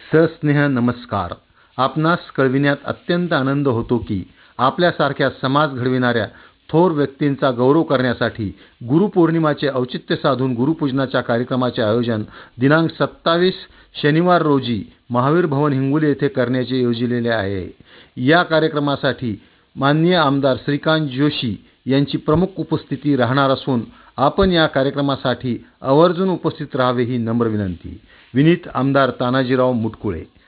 सस्नेह नमस्कार. आपणास कळविण्यात अत्यंत आनंद होतो की आपल्यासारख्या समाज घडविणाऱ्या थोर व्यक्तींचा गौरव करण्यासाठी गुरुपौर्णिमाचे औचित्य साधून गुरुपूजनाच्या कार्यक्रमाचे आयोजन दिनांक 27 शनिवार रोजी महावीर भवन हिंगोली येथे करण्याचे योजलेले आहे. या कार्यक्रमासाठी माननीय आमदार श्रीकांत जोशी यांची प्रमुख उपस्थिती राहणार असून आपण या कार्यक्रमासाठी आवर्जून उपस्थित राहावे ही नम्र विनंती. विनीत आमदार तानाजीराव मुटकुळे.